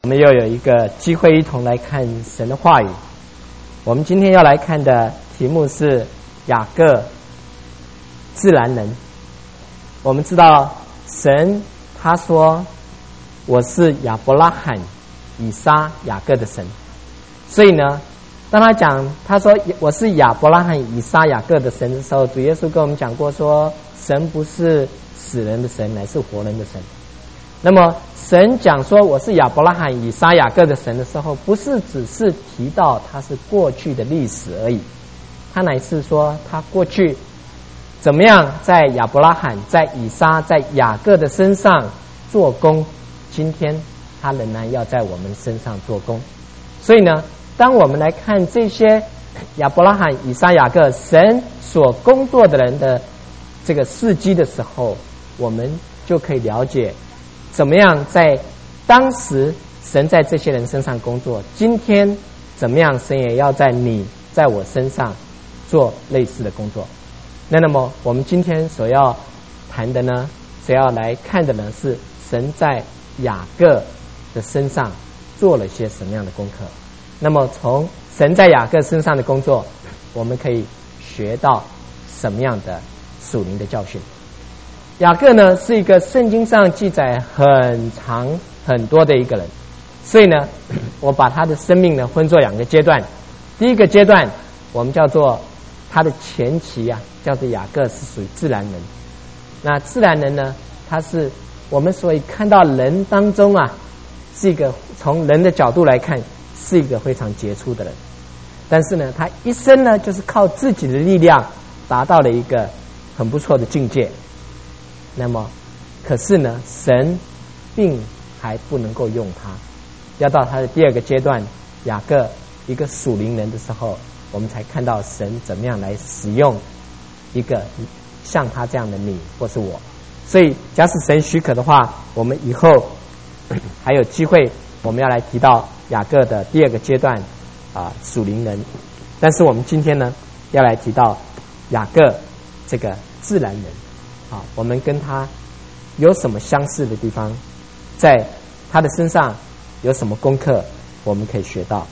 我们又有一个机会一同来看神的话语。我们今天要来看的题目是雅各自然人。我们知道神他说我是亚伯拉罕、以撒、雅各的神，所以呢当他说我是亚伯拉罕、以撒、雅各的神的时候，主耶稣跟我们讲过说，神不是死人的神，乃是活人的神。那么神讲说我是亚伯拉罕、以撒、雅各的神的时候，不是只是提到他是过去的历史而已，他乃是说他过去怎么样在亚伯拉罕、在以撒、在雅各的身上做工，今天他仍然要在我们身上做工。所以呢，当我们来看这些亚伯拉罕、以撒、雅各神所工作的人的这个事迹的时候，我们就可以了解怎么样在当时神在这些人身上工作，今天怎么样神也要在我身上做类似的工作。那么我们今天所要谈的呢，所要来看的呢，是神在雅各的身上做了些什么样的功课。那么从神在雅各身上的工作，我们可以学到什么样的属灵的教训。雅各呢是一个圣经上记载很长很多的一个人，所以呢我把他的生命呢分作两个阶段。第一个阶段我们叫做他的前期叫做雅各是属于自然人。那自然人呢，他是我们所以看到人当中是一个从人的角度来看是一个非常杰出的人，但是呢他一生呢就是靠自己的力量达到了一个很不错的境界。那么可是呢神并还不能够用他，要到他的第二个阶段雅各一个属灵人的时候，我们才看到神怎么样来使用一个像他这样的你或是我。所以假使神许可的话，我们以后还有机会我们要来提到雅各的第二个阶段属灵人。但是我们今天呢要来提到雅各这个自然人我们跟他有什么相似的地方，在他的身上有什么功课我们可以学到。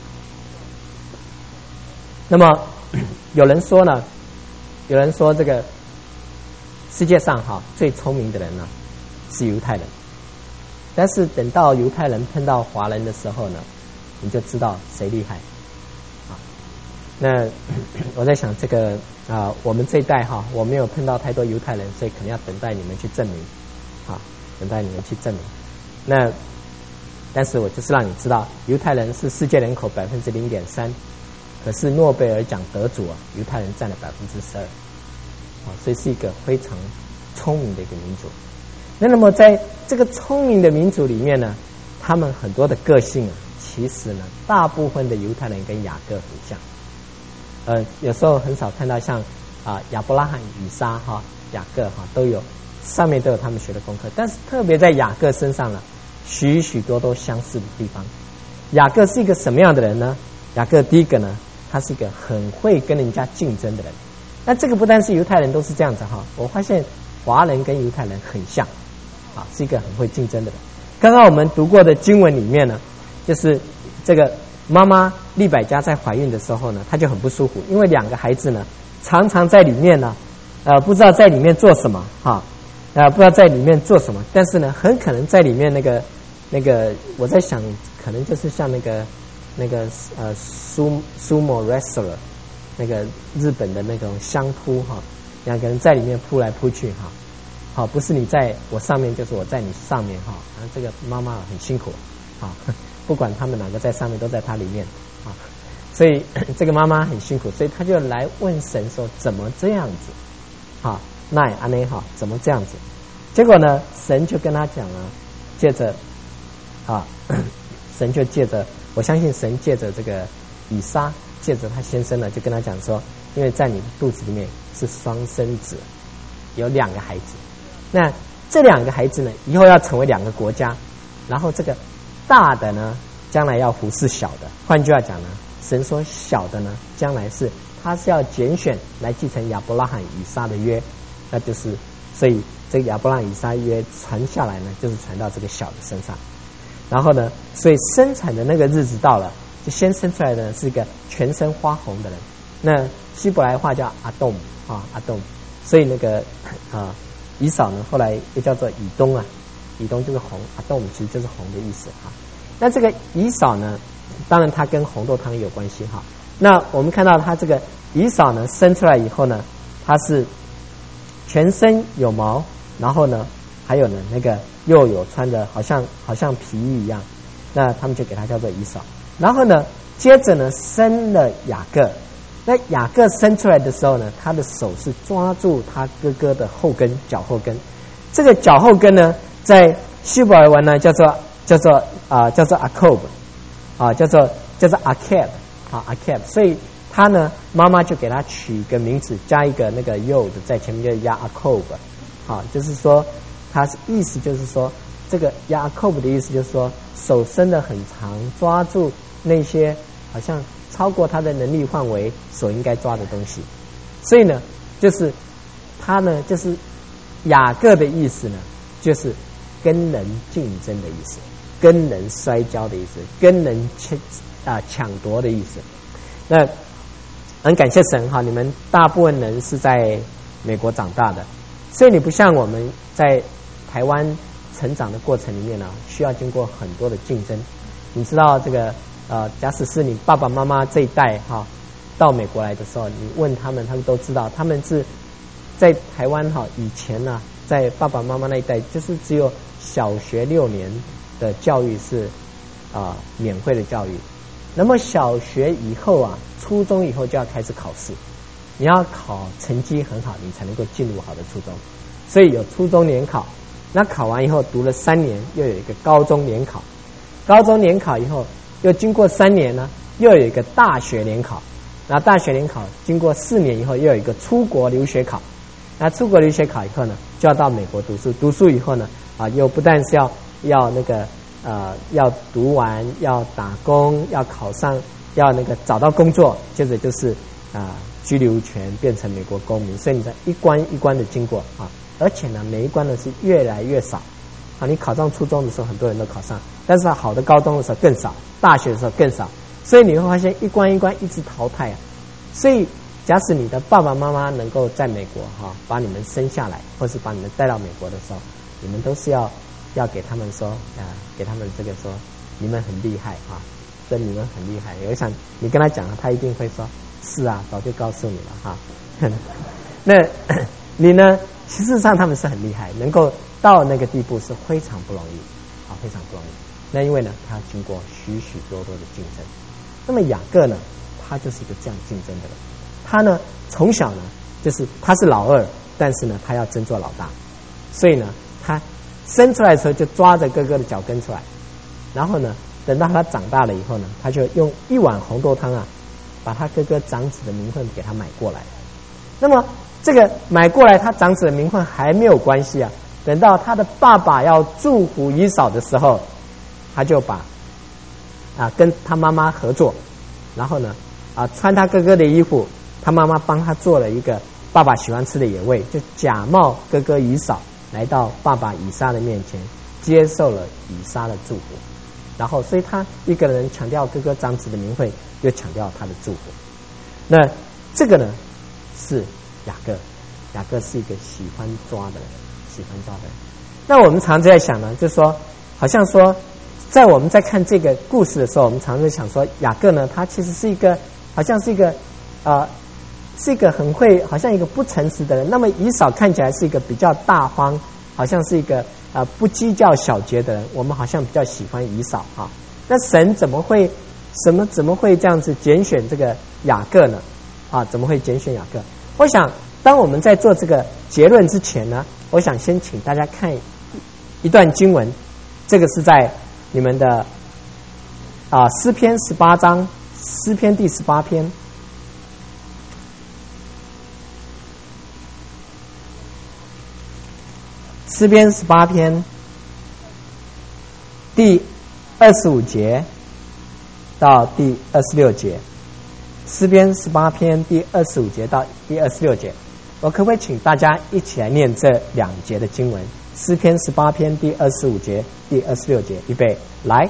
那么有人说这个世界上最聪明的人呢是犹太人，但是等到犹太人碰到华人的时候呢，你就知道谁厉害那我在想这个我们这一代我没有碰到太多犹太人，所以可能要等待你们去证明等待你们去证明。那但是我就是让你知道，犹太人是世界人口 0.3%， 可是诺贝尔奖得主犹太人占了 12%， 所以是一个非常聪明的一个民族。那么在这个聪明的民族里面呢，他们很多的个性其实呢大部分的犹太人跟雅各很像。有时候很少看到像亚伯拉罕、以撒雅各都有上面都有他们学的功课，但是特别在雅各身上呢许许多多相似的地方。雅各是一个什么样的人呢？雅各第一个呢，他是一个很会跟人家竞争的人。那这个不单是犹太人都是这样子我发现华人跟犹太人很像是一个很会竞争的人。刚刚我们读过的经文里面呢，就是这个妈妈利百加在怀孕的时候呢，她就很不舒服，因为两个孩子呢常常在里面呢不知道在里面做什么不知道在里面做什么，但是呢很可能在里面那个我在想可能就是像那个sumo wrestler 那个日本的那种相扑两个人在里面扑来扑去不是你在我上面就是我在你上面这个妈妈很辛苦不管他们两个在上面都在他里面所以这个妈妈很辛苦，所以他就来问神说怎么这样子那安内怎么这样子。结果呢神就跟他讲了，借着神就借着，我相信神借着这个以撒，借着他先生呢就跟他讲说，因为在你肚子里面是双生子，有两个孩子，那这两个孩子呢以后要成为两个国家，然后这个大的呢将来要服侍小的。换句话讲呢，神说小的呢将来他是要拣选来继承亚伯拉罕以撒的约，那就是所以这个亚伯拉罕以撒约传下来呢就是传到这个小的身上。 然后呢，所以生产的那个日子到了，就先生出来的是一个全身花红的人。那希伯来话叫阿洞啊，阿洞。所以那个以扫呢，后来又叫做以东啊，以东就是红，阿洞其实就是红的意思啊。那这个以扫呢，当然它跟红豆汤有关系哈。那我们看到它这个以扫呢，生出来以后呢，它是全身有毛，然后呢，还有呢那个又有穿的好像皮衣一样，那他们就给它叫做以扫。然后呢，接着呢生了雅各。那雅各生出来的时候呢，他的手是抓住他哥哥的后跟，脚后跟。这个脚后跟呢，在希伯来文呢叫做阿科布啊，叫做阿凯啊，阿凯。所以他呢，妈妈就给他取一个名字，加一个那个 yod 在前面，就亚科布。好，就是说他意思就是说，这个亚科布的意思就是说，手伸得很长，抓住那些好像超过他的能力范围所应该抓的东西。所以呢，就是他呢，就是雅各的意思呢，就是跟人竞争的意思，跟人摔跤的意思，跟人抢夺的意思。那很感谢神哈，你们大部分人是在美国长大的，所以你不像我们在台湾成长的过程里面呢，需要经过很多的竞争。你知道这个假使是你爸爸妈妈这一代哈，到美国来的时候，你问他们，他们都知道，他们是在台湾哈以前呢，在爸爸妈妈那一代，就是只有小学6年的教育是免费的教育。那么小学以后啊，初中以后就要开始考试，你要考成绩很好，你才能够进入好的初中。所以有初中联考，那考完以后读了3年，又有一个高中联考，高中联考以后又经过3年呢，又有一个大学联考，那大学联考经过4年以后，又有一个出国留学考。那出国留学考以后呢，就要到美国读书，读书以后呢，又不但是要那个要读完，要打工，要考上，要那个找到工作，接着就是居留权，变成美国公民。所以你在一关一关的经过啊，而且呢，每一关呢是越来越少啊。你考上初中的时候，很多人都考上，但是好的高中的时候更少，大学的时候更少。所以你会发现一关一关一直淘汰啊。所以假使你的爸爸妈妈能够在美国把你们生下来，或是把你们带到美国的时候，你们都是要给他们说给他们这个说你们很厉害啊，说你们很厉害。我想你跟他讲他一定会说是啊，早就告诉你了哈。那你呢，事实上他们是很厉害，能够到那个地步是非常不容易啊，非常不容易。那因为呢，他经过许许多多的竞争。那么雅各呢，他就是一个这样竞争的人。他呢，从小呢，就是他是老二，但是呢，他要争做老大，所以呢，他生出来的时候就抓着哥哥的脚跟出来，然后呢，等到他长大了以后呢，他就用1碗红豆汤把他哥哥长子的名分给他买过来。那么这个买过来他长子的名分还没有关系啊，等到他的爸爸要祝福以扫的时候，他就把跟他妈妈合作，然后呢穿他哥哥的衣服，他妈妈帮他做了一个爸爸喜欢吃的野味，就假冒哥哥以扫来到爸爸以撒的面前，接受了以撒的祝福。然后所以他一个人强调哥哥长子的名分，又强调他的祝福。那这个呢是雅各，雅各是一个喜欢抓的人，喜欢抓的人。那我们常在想呢，就是说好像说在我们在看这个故事的时候，我们常在想说雅各呢，他其实是一个好像是一个是一个很会，好像一个不诚实的人。那么以扫看起来是一个比较大方，好像是一个不计较小节的人。我们好像比较喜欢以扫啊。那神怎么会这样子拣选这个雅各呢？怎么会拣选雅各？我想，当我们在做这个结论之前呢，我想先请大家看一段经文。这个是在你们的诗篇18章，诗篇第18篇。诗篇18篇第25节到第26节，诗篇18篇第25节到第26节。 我可不可以请大家一起来念这2节的经文？诗篇18篇第25节、第26节，预备，来。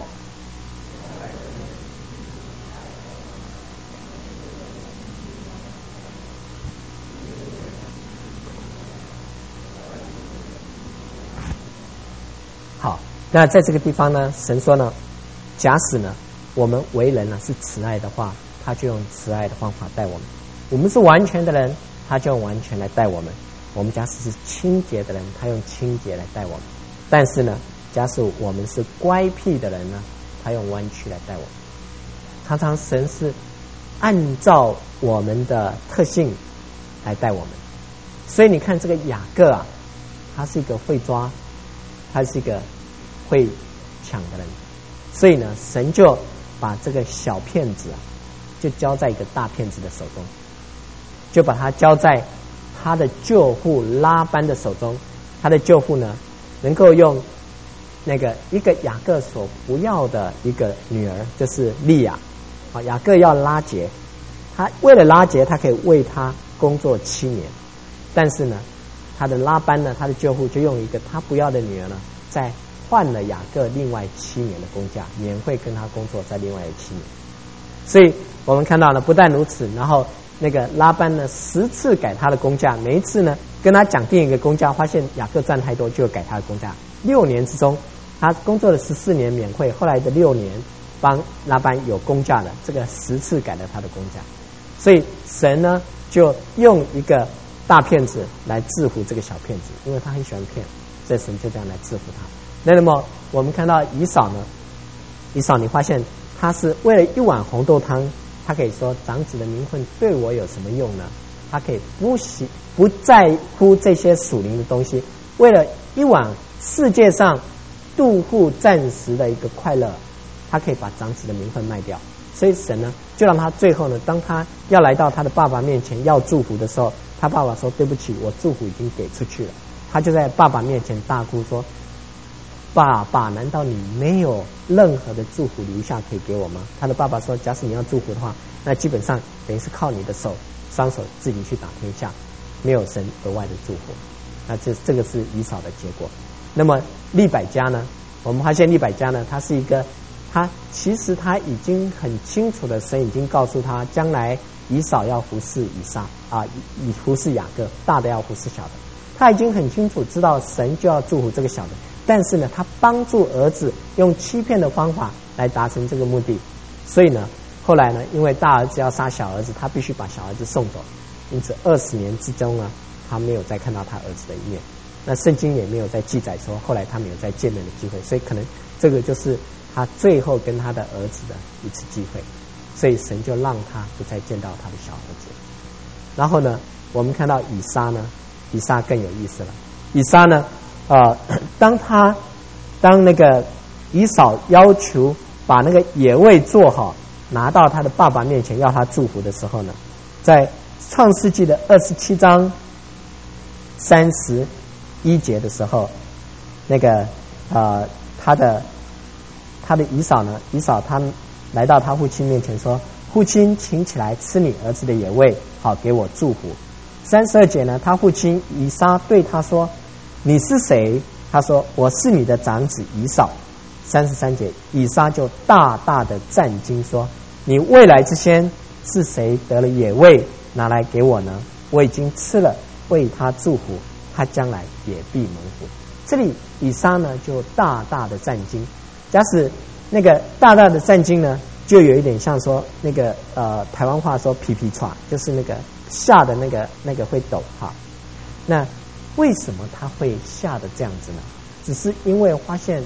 好，那在这个地方呢，神说呢，假使呢我们为人呢是慈爱的话，他就用慈爱的方法待我们；我们是完全的人，他就用完全来待我们；我们假使是清洁的人，他用清洁来待我们。但是呢，假使我们是乖僻的人呢，他用弯曲来待我们。常常神是按照我们的特性来待我们。所以你看这个雅各啊，他是一个会抓，他是一个会抢的人，所以呢，神就把这个小骗子啊，就交在一个大骗子的手中，就把他交在他的舅父拉班的手中。他的舅父呢，能够用那个一个雅各所不要的一个女儿，就是利亚。雅各要拉结，他为了拉结，他可以为他工作7年，但是呢，他的拉班呢，他的舅父就用一个他不要的女儿呢，再换了雅各另外7年的工价，免费跟他工作在另外7年。所以我们看到呢，不但如此，然后那个拉班呢10次改他的工价，每一次呢跟他讲定一个工价，发现雅各赚太多，就改他的工价。6年之中，他工作了14年免费，后来的6年帮拉班有工价了，这个10次改了他的工价。所以神呢就用一个大骗子来制服这个小骗子，因为他很喜欢骗，所以神就这样来制服他。那么我们看到以扫呢，以扫你发现他是为了一碗红豆汤，他可以说长子的名分对我有什么用呢？他可以不在乎这些属灵的东西，为了一碗世界上度户暂时的一个快乐，他可以把长子的名分卖掉。所以神呢就让他最后呢，当他要来到他的爸爸面前要祝福的时候，他爸爸说对不起，我祝福已经给出去了。他就在爸爸面前大哭说，爸爸，难道你没有任何的祝福留下可以给我吗？他的爸爸说，假使你要祝福的话，那基本上等于是靠你的双手自己去打天下，没有神额外的祝福。那这个是以扫的结果。那么利百加呢，我们发现利百加呢，他是一个，他其实他已经很清楚的，神已经告诉他，将来以扫要服侍以撒啊，服侍雅各，大的要服侍小的。他已经很清楚知道神就要祝福这个小的，但是呢，他帮助儿子用欺骗的方法来达成这个目的。所以呢，后来呢，因为大儿子要杀小儿子，他必须把小儿子送走，因此20年之中呢，他没有再看到他儿子的一面。那圣经也没有再记载说后来他们有再见面的机会，所以可能这个就是他最后跟他的儿子的一次机会。所以神就让他不再见到他的小儿子。然后呢，我们看到以撒呢，以撒更有意思了。以撒呢，当那个以扫要求把那个野味做好，拿到他的爸爸面前要他祝福的时候呢，在创世纪的27章31节的时候，那个他的以扫呢，以扫他来到他父亲面前说，父亲，请起来吃你儿子的野味，好给我祝福。32节呢，他父亲以撒对他说，你是谁？他说，我是你的长子以扫。33节，以撒就大大的战惊说，你未来之先是谁得了野味拿来给我呢？我已经吃了，为他祝福，他将来也必蒙福。这里以撒呢就大大的战惊。假使那个大大的战惊呢，就有一点像说那个台湾话说皮皮唰，就是那个吓的那个会抖哈。那为什么他会吓得这样子呢？只是因为发现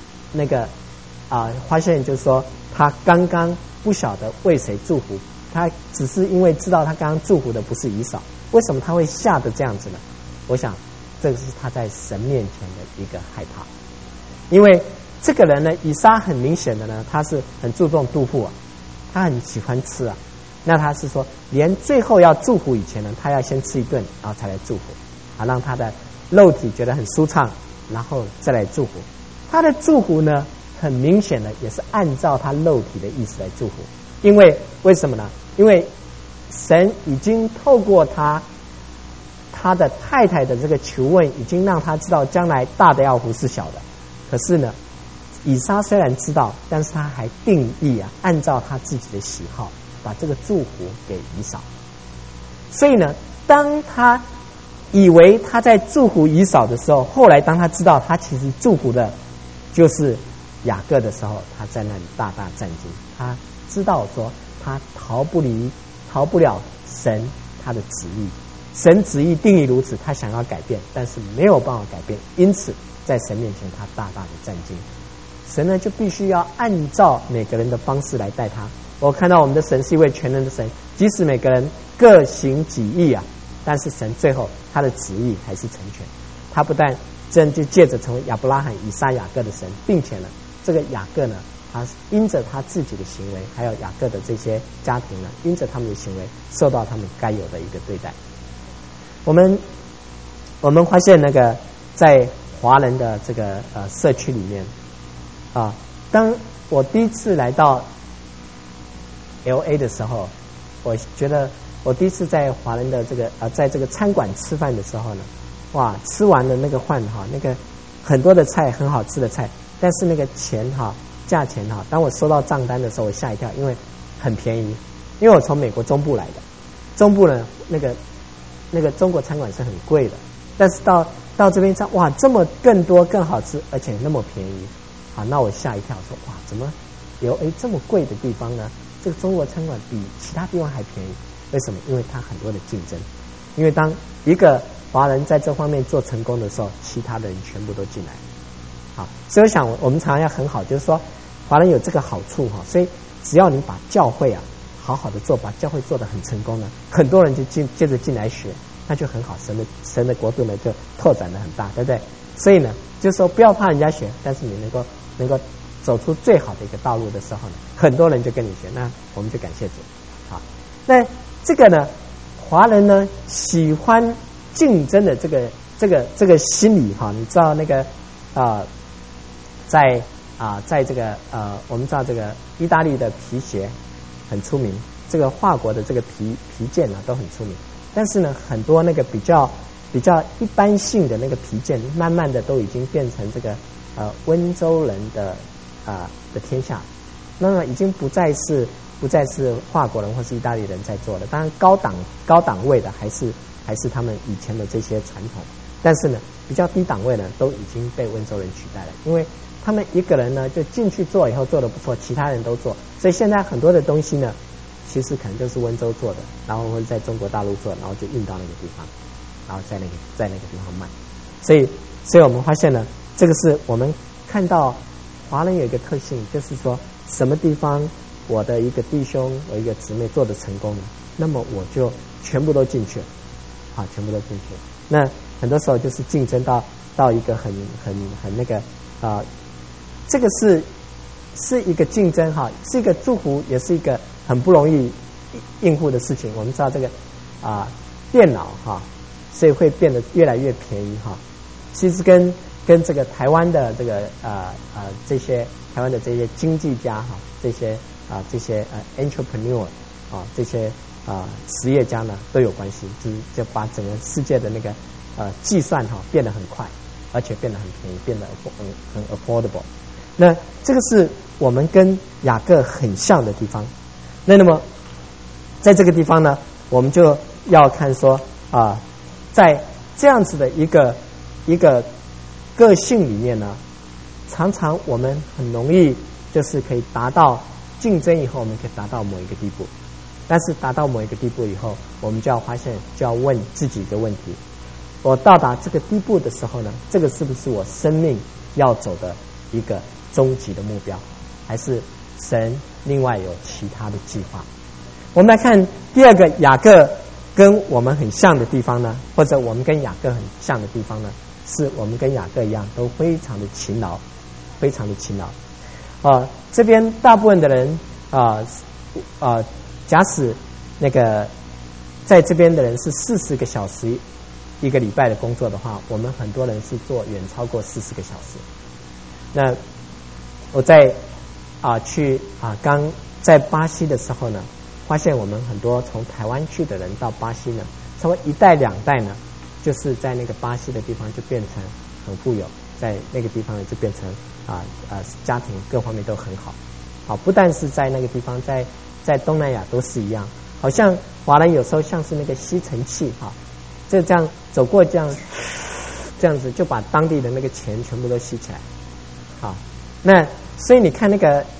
发现就是说他刚刚不晓得为谁祝福，他只是因为知道他刚刚祝福的不是以扫。为什么他会吓得这样子呢？我想这个是他在神面前的一个害怕。因为这个人呢，以撒很明显的呢，他是很注重肚腹啊，他很喜欢吃啊。那他是说连最后要祝福以前呢，他要先吃一顿，然后才来祝福啊，让他的肉体觉得很舒畅，然后再来祝福。他的祝福呢，很明显的也是按照他肉体的意思来祝福。因为为什么呢？因为神已经透过他他的太太的这个求问，已经让他知道将来大的要服侍小的。可是呢，以撒虽然知道，但是他还定义按照他自己的喜好，把这个祝福给以扫。所以呢，当他以为他在祝福以扫的时候，后来当他知道他其实祝福的就是雅各的时候，他在那里大大震惊。他知道说他逃不了神他的旨意，神旨意定义如此，他想要改变，但是没有办法改变，因此在神面前他大大的震惊。神呢就必须要按照每个人的方式来带他。我看到我们的神是一位全能的神，即使每个人各行己意但是神最后他的旨意还是成全。他不但真就借着成为亚伯拉罕、以撒、雅各的神，并且呢，这个雅各呢，他因着他自己的行为，还有雅各的这些家庭呢，因着他们的行为，受到他们该有的一个对待。我们发现那个在华人的这个社区里面当我第一次来到 LA 的时候，我觉得我第一次在华人的这个在这个餐馆吃饭的时候呢，哇，吃完了那个饭那个很多的菜，很好吃的菜，但是那个钱价钱当我收到账单的时候，我吓一跳，因为很便宜。因为我从美国中部来的，中部呢那个中国餐馆是很贵的，但是到这边哇，这么更多更好吃，而且那么便宜那我吓一跳，说哇，怎么有这么贵的地方呢？这个中国餐馆比其他地方还便宜，为什么？因为它很多的竞争。因为当一个华人在这方面做成功的时候，其他的人全部都进来。好，所以我想我们常常要很好，就是说华人有这个好处所以只要你把教会好好的做，把教会做得很成功呢，很多人就接着进来学，那就很好，神的国度呢就拓展得很大，对不对？所以呢，就是说不要怕人家学，但是你能够走出最好的一个道路的时候呢，很多人就跟你学，那我们就感谢主。好，那这个呢，华人呢喜欢竞争的这个心理你知道那个在这个我们知道这个意大利的皮鞋很出名，这个法国的这个皮件都很出名，但是呢，很多那个比较一般性的那个皮件，慢慢的都已经变成这个温州人的天下，那么已经不再是法国人或是意大利人在做的。当然高档位的还是他们以前的这些传统，但是呢，比较低档位呢都已经被温州人取代了，因为他们一个人呢就进去做以后做得不错，其他人都做，所以现在很多的东西呢，其实可能就是温州做的，然后会在中国大陆做，然后就运到那个地方，然后在那个地方卖。所以我们发现呢，这个是我们看到华人有一个特性，就是说什么地方我的一个弟兄我一个姊妹做的成功了，那么我就全部都进去了，全部都进去了。那很多时候就是竞争到一个很那个这个是一个竞争是一个祝福，也是一个很不容易应付的事情。我们知道这个电脑所以会变得越来越便宜其实跟这个台湾的这个这些台湾的这些经济家这些entrepreneur 这些实业家呢都有关系，就把整个世界的那个计算变得很快，而且变得很便宜，变得很 affordable。那这个是我们跟雅各很像的地方。那么在这个地方呢，我们就要看说在这样子的一个个性里面呢，常常我们很容易就是可以达到竞争以后，我们可以达到某一个地步，但是达到某一个地步以后，我们就要发现，就要问自己一个问题：我到达这个地步的时候呢，这个是不是我生命要走的一个终极的目标，还是神另外有其他的计划？我们来看第二个雅各跟我们很像的地方呢，或者我们跟雅各很像的地方呢，是我们跟雅各一样都非常的勤劳，非常的勤劳。这边大部分的人假使那个在这边的人是40个小时一个礼拜的工作的话，我们很多人是做远超过40个小时。那我在刚在巴西的时候呢，发现我们很多从台湾去的人到巴西呢，稍微一代两代呢， 就是在那个巴西的地方就变成很富有，在那个地方呢就变成家庭各方面都很好。好，不但是在那个地方，在东南亚都是一样。好像华人有时候像是那个吸尘器哈，就这样走过这样子就把当地的那个钱全部都吸起来。好，那所以你看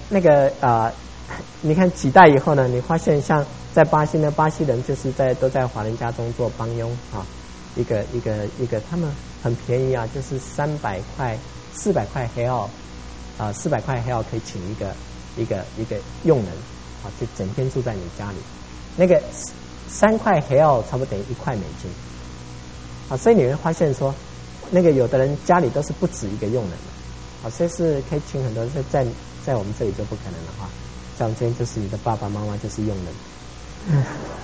你看几代以后呢，你发现像在巴西呢，巴西人就是都在华人家中做帮佣啊，一个他们很便宜啊，就是300块400块黑澳400块黑澳可以请一个佣人啊，就整天住在你家里。那个3块黑澳差不多等于1块美金啊，所以你会发现说，那个有的人家里都是不止一个佣人的啊，所以是可以请很多。在我们这里就不可能了哈，在我们这边就是你的爸爸妈妈就是佣人。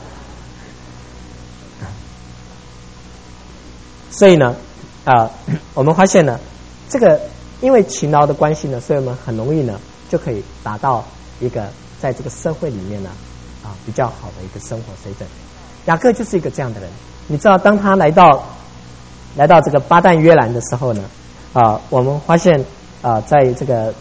所以呢，我们发现呢，这个因为勤劳的关系呢，所以我们很容易呢就可以达到一个在这个社会里面呢比较好的一个生活水准。雅各就是一个这样的人。你知道，当他来到这个巴旦约兰的时候呢，我们发现在这个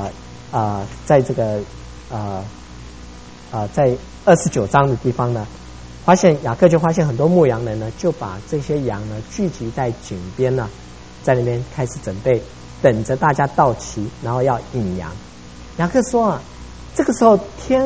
在29章的地方呢，雅各就发现很多牧羊人呢，就把这些羊呢聚集在井边呢，在那边开始准备，等着大家到齐，然后要引羊。雅各说这个时候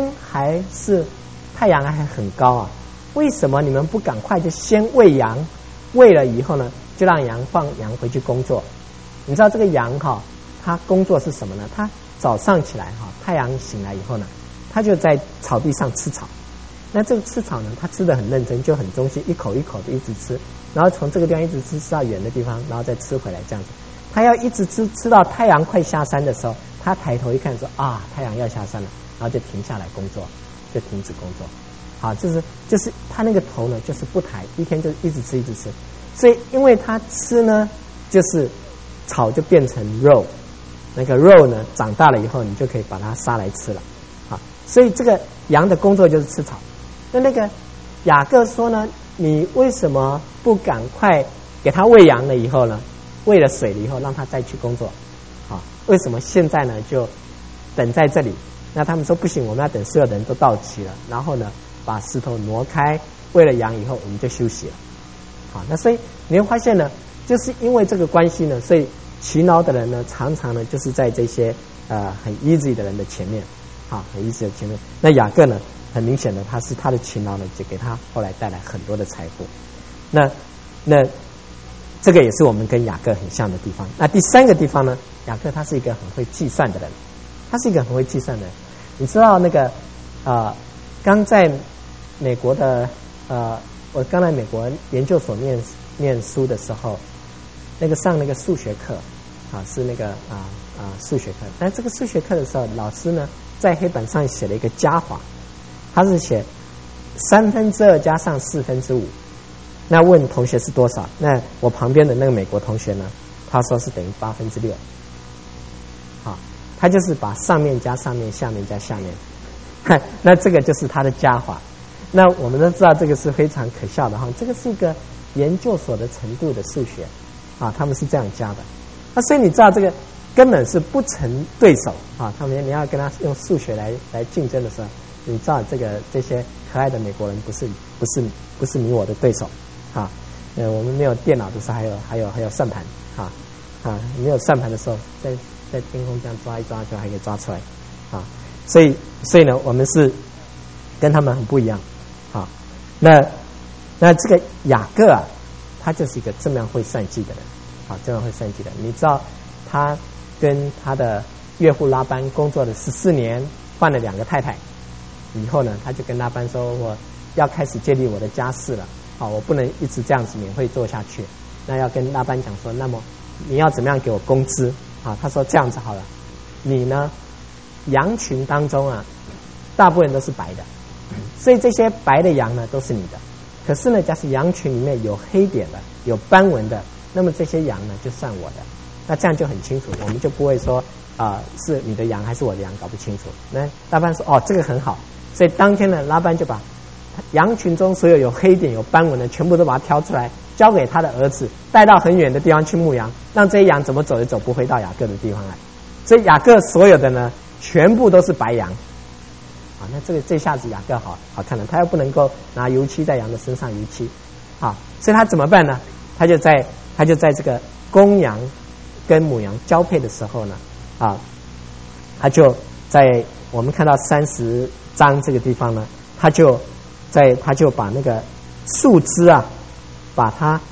太阳还很高啊，为什么你们不赶快就先喂羊，喂了以后呢，就让放羊回去工作？你知道这个羊它工作是什么呢？它早上起来太阳醒来以后呢，它就在草地上吃草。那这个吃草呢，它吃得很认真，就很忠心，一口一口的一直吃，然后从这个地方一直吃到远的地方，然后再吃回来这样子。它要一直吃到太阳快下山的时候，它抬头一看说太阳要下山了，然后就停下来工作，就停止工作。好，就是它那个头呢就是不抬，一天就一直吃。所以因为它吃呢，就是草就变成肉，那个肉呢长大了以后，你就可以把它杀来吃了。好，所以这个羊的工作就是吃草。那个雅各说呢，你为什么不赶快给他喂羊了以后呢，喂了水了以后让他再去工作？为什么现在呢就等在这里？那他们说不行，我们要等所有的人都到齐了，然后呢把石头挪开，喂了羊以后我们就休息了。好，那所以你会发现呢，就是因为这个关系呢，所以勤劳的人呢常常呢就是在这些很 easy 的人的前面，很 easy 的前面。那雅各呢，很明显的他的勤劳呢就给他后来带来很多的财富。那这个也是我们跟雅各很像的地方。那第三个地方呢，雅各他是一个很会计算的人，你知道那个刚在美国的我刚来美国研究所念书的时候，上那个数学课是那个数学课。但这个数学课的时候，老师呢在黑板上写了一个加法，他是写2/3加上5/4。那问同学是多少？那我旁边的那个美国同学呢，他说是等于6/8。他就是把上面加上面，下面加下面。那这个就是他的加法。那我们都知道这个是非常可笑的这个是一个研究所的程度的数学他们是这样加的。那所以你知道这个根本是不成对手他们你要跟他用数学来竞争的时候，你知道这些可爱的美国人不是你我的对手我们没有电脑的时候还有算盘没有算盘的时候，在天空这样抓一抓就还可以抓出来所以呢，我们是跟他们很不一样那这个雅各他就是一个这么样会算计的人这么样会算计的人。你知道他跟他的岳父拉班工作了14年，换了2个太太以后呢，他就跟拉班说，我要开始建立我的家室了我不能一直这样子免费做下去，那要跟拉班讲说，那么你要怎么样给我工资他说这样子好了，你呢羊群当中大部分都是白的，所以这些白的羊呢都是你的。可是呢，假使羊群里面有黑点的，有斑纹的，那么这些羊呢就算我的。那这样就很清楚，我们就不会说是你的羊还是我的羊搞不清楚。那拉班说这个很好，所以当天呢拉班就把羊群中所有黑点有斑纹的，全部都把它挑出来，交给他的儿子，带到很远的地方去牧羊，让这些羊怎么走也走不回到雅各的地方来。所以雅各所有的呢，全部都是白羊。啊，那这下子雅各好看了，他又不能够拿油漆在羊的身上油漆，啊，所以他怎么办呢？他就在这个公羊跟母羊交配的时候呢，啊，他就在我们看到30章这个地方呢，他就把那个树枝啊，把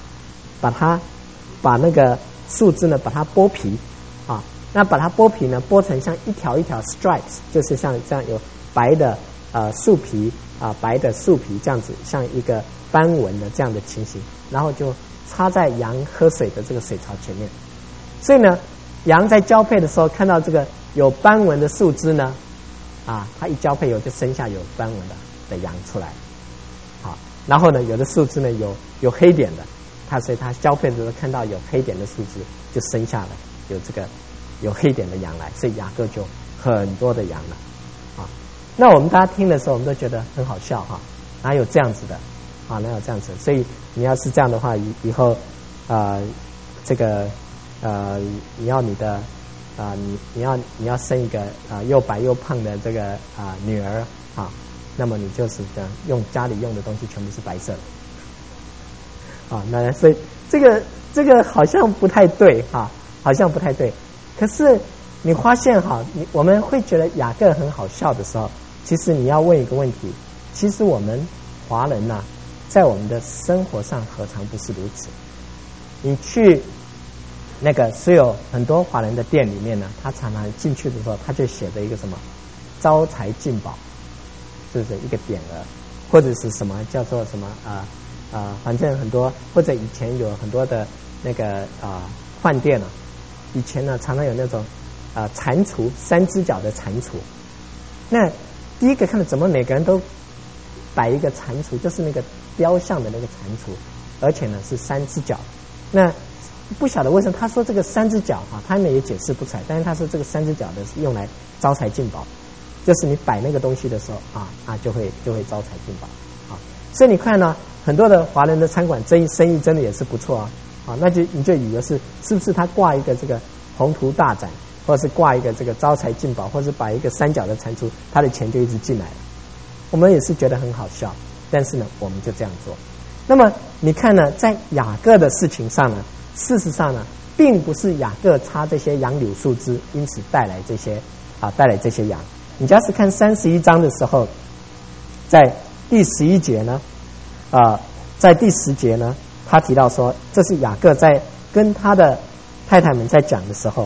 那个树枝呢，把它剥皮啊，那把它剥皮呢，剥成像一条一条 stripes， 就是像这样有白的树皮啊，白的树皮这样子，像一个斑纹的这样的情形，然后就插在羊喝水的这个水槽前面。所以呢，羊在交配的时候看到这个有斑纹的树枝呢，啊，它一交配以后就生下有斑纹的羊出来。好，然后呢，有的树枝呢有黑点的，所以它交配的时候看到有黑点的树枝，就生下来有黑点的羊来，所以雅各就很多的羊了。啊，那我们大家听的时候，我们都觉得很好笑哈，哪有这样子的啊？哪有这样子？所以你要是这样的话，以后这个你要你的你要生一个又白又胖的这个女儿啊，那么你就是这样用家里用的东西全部是白色的啊。那所以这个好像不太对哈，好像不太对。可是你发现哈，我们会觉得雅各很好笑的时候，其实你要问一个问题：其实我们华人呐，在我们的生活上何尝不是如此？你去那个所有很多华人的店里面呢，他常常进去的时候，他就写着一个什么招财进宝，是不是一个匾额，或者是什么叫做什么反正很多，或者以前有很多的那个饭店啊，以前呢常常有那种蟾蜍，3只脚的蟾蜍。那第一个看到怎么每个人都摆一个蟾蜍，就是那个雕像的那个蟾蜍，而且呢是3只脚。那不晓得为什么他说这个3只脚啊，他们也解释不出来，但是他说这个3只脚的是用来招财进宝，就是你摆那个东西的时候就会招财进宝啊。所以你看呢，很多的华人的餐馆生意真的也是不错啊，那你就以为是不是他挂一个这个宏图大展，或者是挂一个这个招财进宝，或者是摆一个3角的蟾蜍，他的钱就一直进来了。我们也是觉得很好笑，但是呢我们就这样做。那么你看呢，在雅各的事情上呢，事实上呢并不是雅各插这些杨柳树枝因此带来这些羊。你要是看31章的时候，在第11节呢在第10节呢，他提到说这是雅各在跟他的太太们在讲的时候，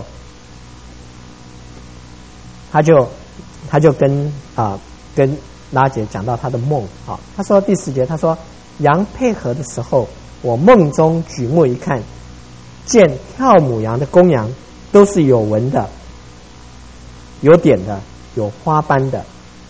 他就跟拉结讲到他的梦啊。他说第10节，他说羊配合的时候，我梦中举目一看，见跳母羊的公羊都是有纹的、有点的、有花斑的。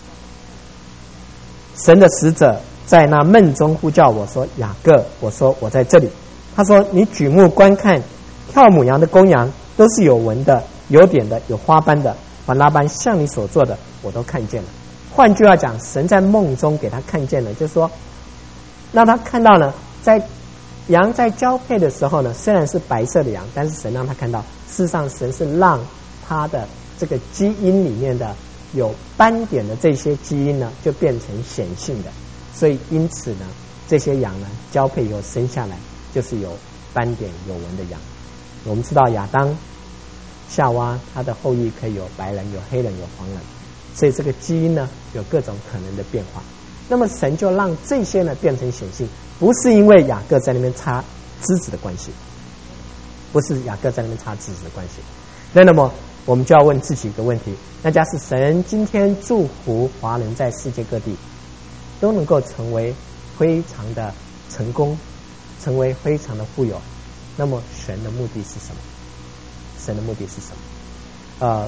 神的使者在那梦中呼叫我说雅各，我说我在这里。他说你举目观看，跳母羊的公羊都是有纹的、有点的、有花斑的，凡拉班像你所做的我都看见了。换句话讲，神在梦中给他看见了，就是说让他看到呢，在羊在交配的时候呢，虽然是白色的羊，但是神让他看到，事实上神是让他的这个基因里面的有斑点的这些基因呢，就变成显性的。所以因此呢，这些羊呢交配以后生下来就是有斑点有纹的羊。我们知道亚当夏娃他的后裔可以有白人、有黑人、有黄人，所以这个基因呢有各种可能的变化。那么神就让这些呢变成显性，不是因为雅各在那边插枝子的关系，不是雅各在那边插枝子的关系。那么我们就要问自己一个问题，那假使神今天祝福华人在世界各地都能够成为非常的成功，成为非常的富有，那么神的目的是什么？神的目的是什么？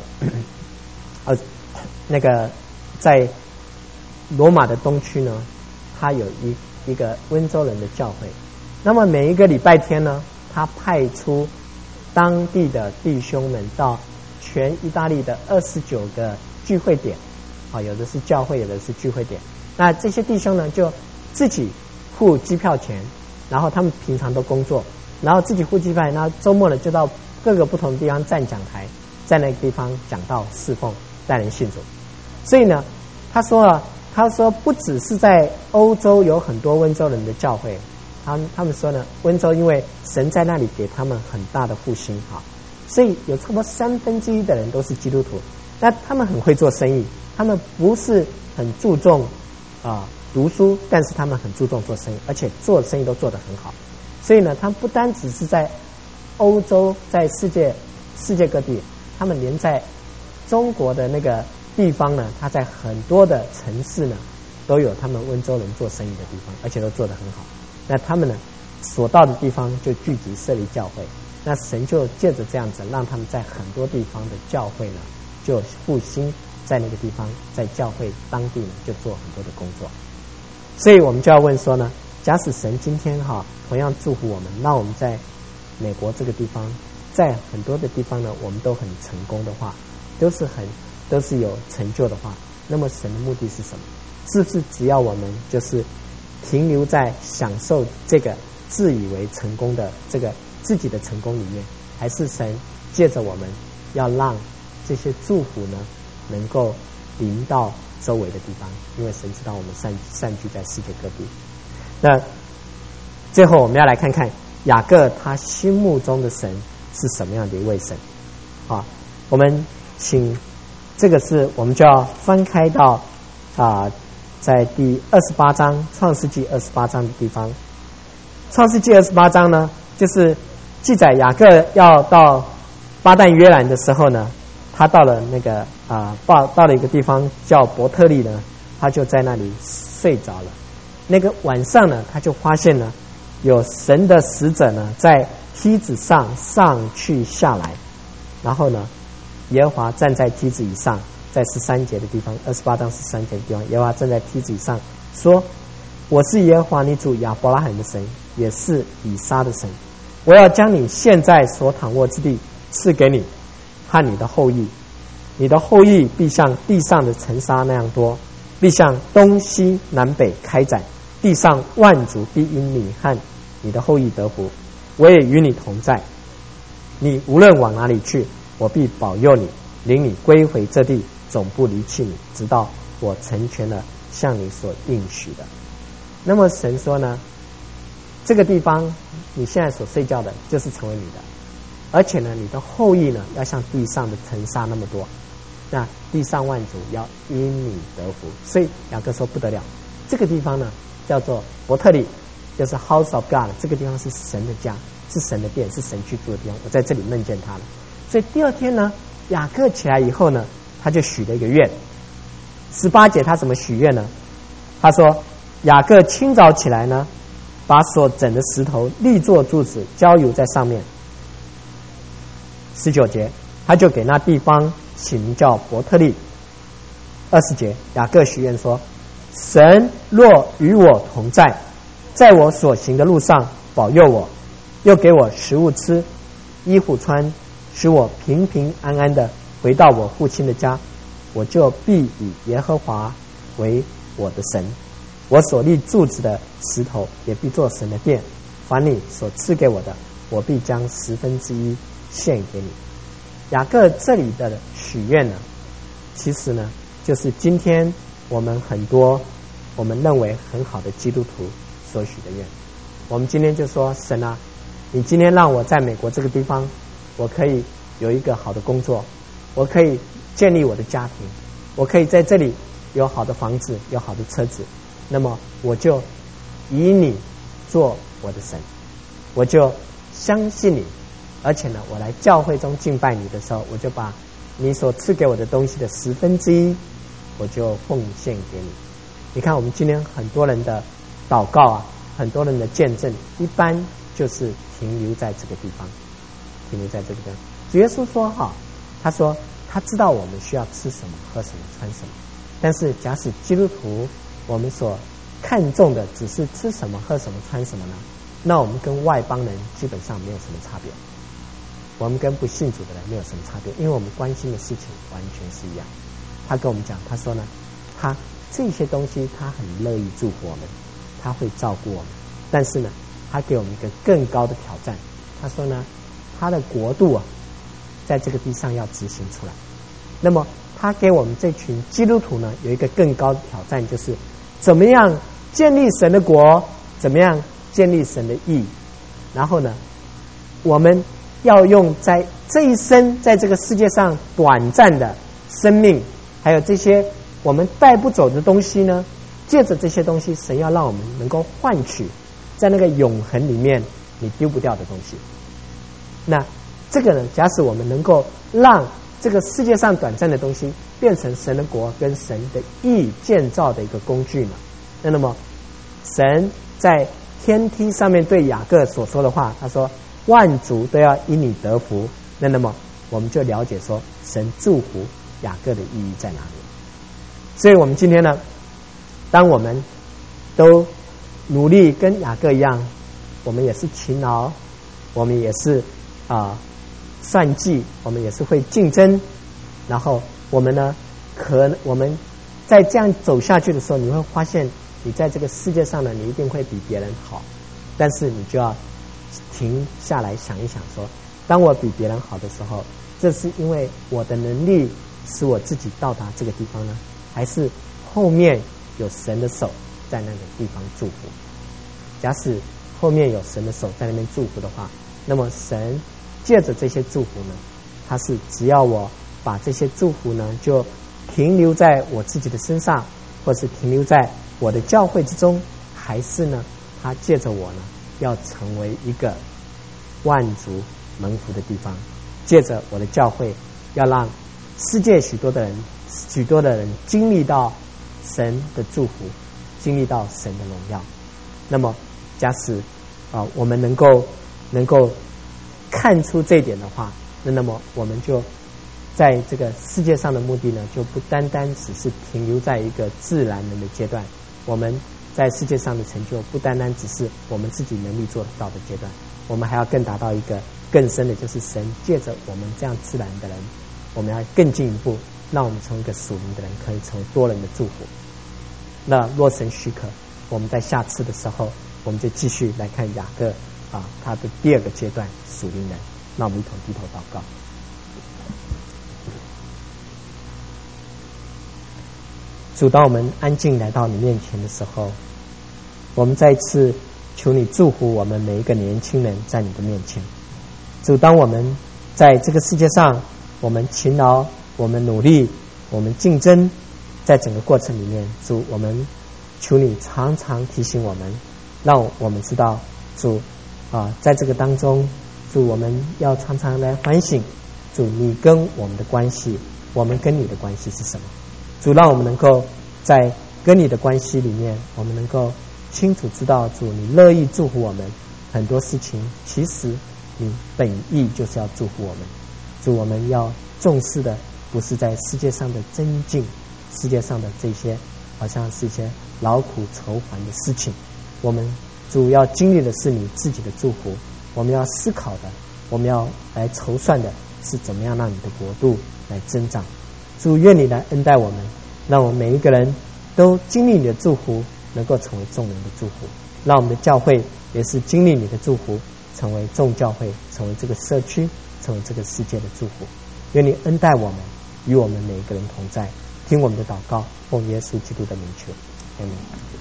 那个在罗马的东区呢，他有一个温州人的教会。那么每一个礼拜天呢，他派出当地的弟兄们到全意大利的29个聚会点，有的是教会，有的是聚会点。那这些弟兄呢，就自己付机票钱，然后他们平常都工作，然后自己付机票，然后周末呢就到各个不同的地方站讲台，在那个地方讲道侍奉，带人信主。所以呢，他说不只是在欧洲有很多温州人的教会，他们说呢，温州因为神在那里给他们很大的复兴哈，所以有差不多1/3的人都是基督徒。那他们很会做生意，他们不是很注重读书，但是他们很注重做生意，而且做生意都做得很好。所以呢，他们不单只是在欧洲，在世界各地，他们连在中国的那个地方呢，他在很多的城市呢都有他们温州人做生意的地方，而且都做得很好。那他们呢所到的地方就聚集设立教会，那神就借着这样子让他们在很多地方的教会呢就复兴，在那个地方在教会当地呢就做很多的工作。所以我们就要问说呢，假使神今天同样祝福我们，那我们在美国这个地方，在很多的地方呢我们都很成功的话，都是有成就的话，那么神的目的是什么？是不是只要我们就是停留在享受这个自以为成功的这个自己的成功里面，还是神借着我们要让这些祝福呢能够临到周围的地方？因为神知道我们散居在世界各地。那最后我们要来看看雅各他心目中的神是什么样的一位神啊？我们请这个是我们就要翻开到在第28章创世纪28章的地方。创世纪28章呢，就是记载雅各要到巴旦约兰的时候呢，他到了那个到了一个地方叫伯特利呢，他就在那里睡着了。那个晚上呢，他就发现呢有神的使者呢在梯子上去下来，然后呢耶和华站在梯子以上，在13节的地方，28章13节的地方，耶和华站在梯子以上说，我是耶和华你主亚伯拉罕的神，也是以撒的神，我要将你现在所躺卧之地赐给你和你的后裔，你的后裔必像地上的尘沙那样多，必向东西南北开展，地上万族必因你和你的后裔得福，我也与你同在，你无论往哪里去，我必保佑你，领你归回这地，总不离弃你，直到我成全了向你所应许的。那么神说呢，这个地方你现在所睡觉的就是成为你的，而且呢你的后裔呢要像地上的尘沙那么多，那地上万族要因你得福。所以雅各说不得了，这个地方呢叫做伯特利，就是 House of God， 这个地方是神的家，是神的殿，是神居住的地方，我在这里梦见他了。所以第二天呢，雅各起来以后呢，他就许了一个愿。18节他怎么许愿呢？他说雅各清早起来呢，把所整的石头立作柱子，浇油在上面。19节他就给那地方起名叫伯特利。20节雅各许愿说，神若与我同在，在我所行的路上保佑我，又给我食物吃，衣服穿，使我平平安安的回到我父亲的家，我就必以耶和华为我的神，我所立柱子的石头也必做神的殿，凡你所赐给我的，我必将1/10献给你。雅各这里的许愿呢，其实呢就是今天我们很多我们认为很好的基督徒所许的愿。我们今天就说，神啊，你今天让我在美国这个地方，我可以有一个好的工作，我可以建立我的家庭，我可以在这里有好的房子，有好的车子，那么我就以你做我的神，我就相信你，而且呢我来教会中敬拜你的时候，我就把你所赐给我的东西的1/10我就奉献给你。你看我们今天很多人的祷告啊，很多人的见证，一般就是停留在这个地方，停留在这个地方。主耶稣说他说他知道我们需要吃什么喝什么穿什么，但是假使基督徒我们所看重的只是吃什么喝什么穿什么呢，那我们跟外邦人基本上没有什么差别，我们跟不信主的人没有什么差别，因为我们关心的事情完全是一样。他跟我们讲，他说呢，他这些东西他很乐意祝福我们， 他会照顾我们，但是呢，他给我们一个更高的挑战。他说呢，他的国度啊，在这个地上要执行出来。那么他给我们这群基督徒呢，有一个更高的挑战，就是怎么样建立神的国，怎么样建立神的义。然后呢，我们要用在这一生，在这个世界上短暂的生命，还有这些我们带不走的东西呢，借着这些东西，神要让我们能够换取在那个永恒里面你丢不掉的东西。那这个呢，假使我们能够让这个世界上短暂的东西变成神的国跟神的义建造的一个工具呢，那么神在天梯上面对雅各所说的话，他说万族都要因你得福，那么我们就了解说神祝福雅各的意义在哪里。所以我们今天呢，当我们都努力跟雅各一样，我们也是勤劳，我们也是算计，我们也是会竞争，然后我们呢，我们在这样走下去的时候，你会发现你在这个世界上呢，你一定会比别人好，但是你就要停下来想一想说，当我比别人好的时候，这是因为我的能力使我自己到达这个地方呢，还是后面有神的手在那个地方祝福？假使后面有神的手在那边祝福的话，那么神借着这些祝福呢，他是只要我把这些祝福呢就停留在我自己的身上，或是停留在我的教会之中，还是呢他借着我呢要成为一个万族蒙福的地方，借着我的教会要让世界许多的人经历到神的祝福，经历到神的荣耀。那么假使我们能够看出这一点的话，那么我们就在这个世界上的目的呢，就不单单只是停留在一个自然人的阶段，我们在世界上的成就不单单只是我们自己能力做得到的阶段，我们还要更达到一个更深的，就是神借着我们这样自然的人，我们要更进一步，让我们从一个属灵的人可以成为多人的祝福。那若神许可，我们在下次的时候，我们就继续来看雅各他的第二个阶段属灵人。那我们一同低头祷告。主，当我们安静来到你面前的时候，我们再一次求你祝福我们每一个年轻人在你的面前。主，当我们在这个世界上，我们勤劳，我们努力，我们竞争，在整个过程里面，主，我们求你常常提醒我们，让我们知道主在这个当中，主，我们要常常来反省，主，你跟我们的关系，我们跟你的关系是什么？主，让我们能够在跟你的关系里面，我们能够清楚知道，主，你乐意祝福我们很多事情，其实你本意就是要祝福我们。主，我们要重视的不是在世界上的增进，世界上的这些好像是一些劳苦愁烦的事情，我们主要经历的是你自己的祝福。我们要思考的，我们要来筹算的是怎么样让你的国度来增长。主，愿你来恩待我们，让我们每一个人都经历你的祝福，能够成为众人的祝福，让我们的教会也是经历你的祝福，成为众教会，成为这个社区，成为这个世界的祝福。愿你恩待我们，与我们每一个人同在，听我们的祷告，奉耶稣基督的名求，阿们。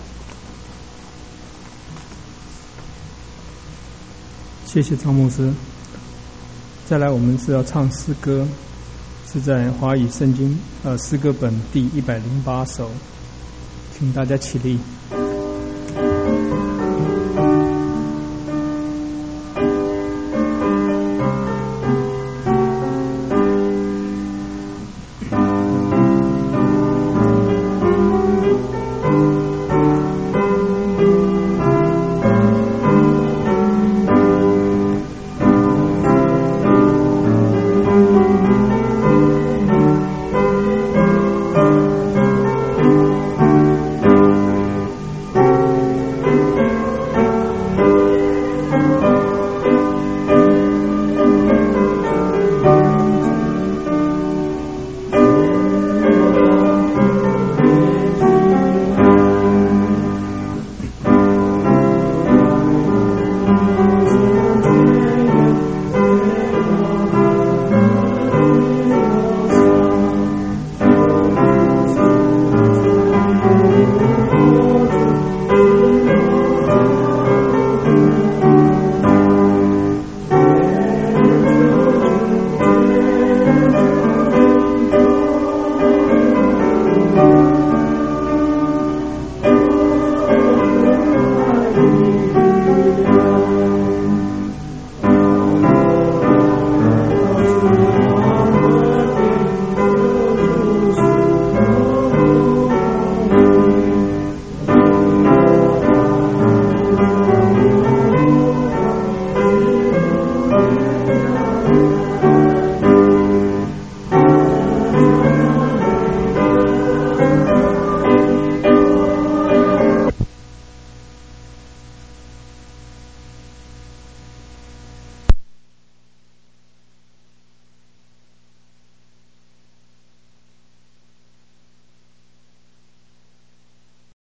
谢谢张牧师。再来，我们是要唱诗歌，是在华语圣经诗歌本第108首，请大家起立。